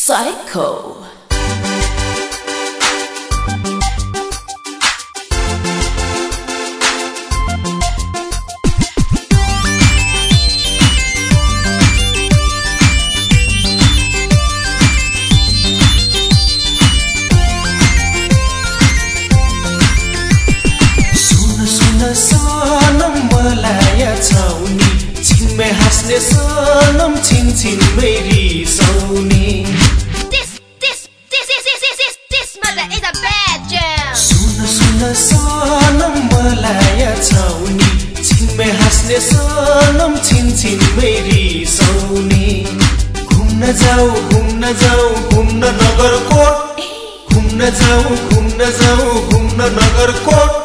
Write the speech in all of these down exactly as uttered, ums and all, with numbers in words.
Psycho. में हंसने सोनम छिन छिन मेरी सोनी This this this this this this this this mother is a bad jam. सुन सुन सोनम मलाया छौनी छिन में हंसने सोनम छिन छिन मेरी सोनी घूमन जाऊ घूमन जाऊ घूमन नगरकोट घूमन जाऊ घूमन जाऊ घूमन नगरकोट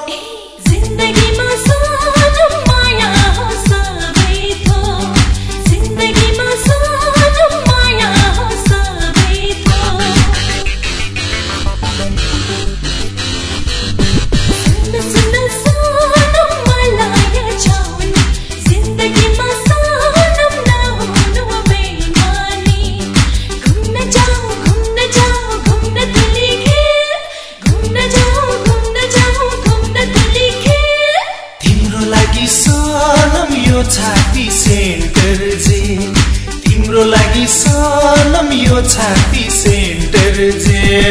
छाती सेन्टर जे तिम्रो लागि सनम यो छाती सेन्टर जे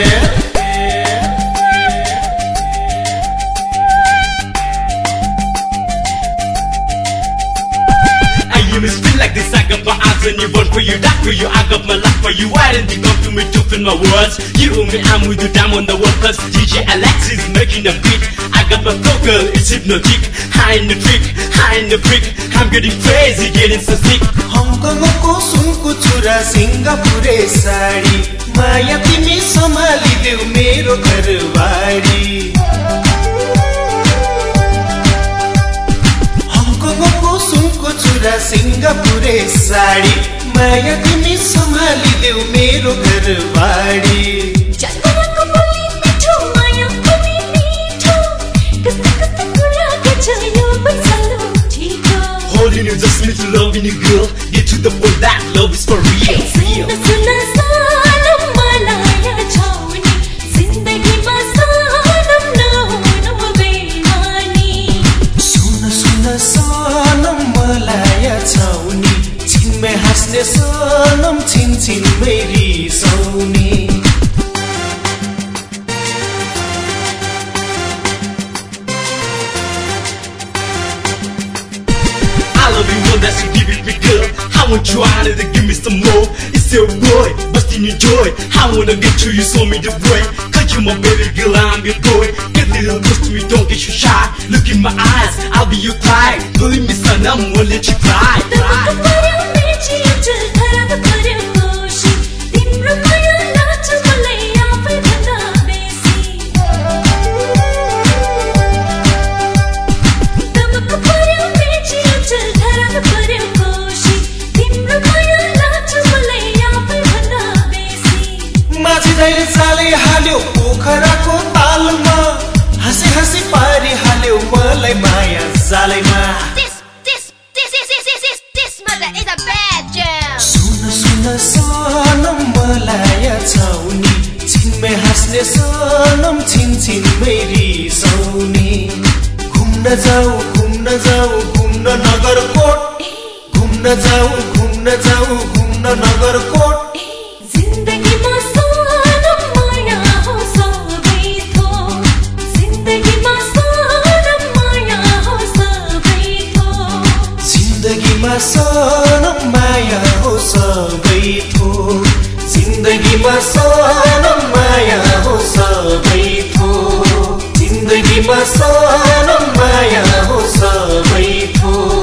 Like this, I got my eyes on you, born for you, die for you. I got my life for you. Why didn't you come to me to fill my words? You owe me, I'm with you, I'm on the world. Plus D J Alex is making a beat. I got my vocal, it's hypnotic. High in the trick, high in the brick. I'm getting crazy, getting so sick. Hong Kong को सुनको चुरा सिंगापुरे साडी माया तिमी सम्हाली देऊ मेरो घरबारी सुनको चुरा सिंगापुरे साडी माया तिमी सम्हाली देऊ मेरो घरबारी जन्मको बोली मिठो माया पनि मिठो कस्तो कस्तो कुरा गर्छ यो पैसालो ठिको Holding you just me to loving you girl get to the point that love is for real real सुन सनम मलाया छौनी जिन्दगीमा सनम नहुनु बेमानी सुन सुन सनम मलाया छौनी छिन में हंसने सनम छिन छिन मेरी सोनी I love you one that's you give it me girl I want you out to give me some more it's your boy busting your joy I wanna get to you show me the way cause you my baby girl I'm your boy get a little close to me don't get you shy look in my eyes I'll be your type believe me son I won't let you cry माछिँदै चाले हाल्यो पोखराको तालमा हँसी हँसी पारी हाल्यो मलाई माया जालैमा This this this this this this this this mother is a bad jam. सुन सुन सनम मलाया छौनी छिन में हंसने सनम छिन छिन मेरी सोनी घुम्न जाऊ घुम्न जाऊ घुम्न नगरकोट घुम्न जाऊ घुम्न जाऊ घुम्न नगरकोट जिन्दगीमा सनम माया हो सबै थोक जिन्दगीमा सनम माया हो सबै थोक जिन्दगीमा सनम माया हो सबै थोक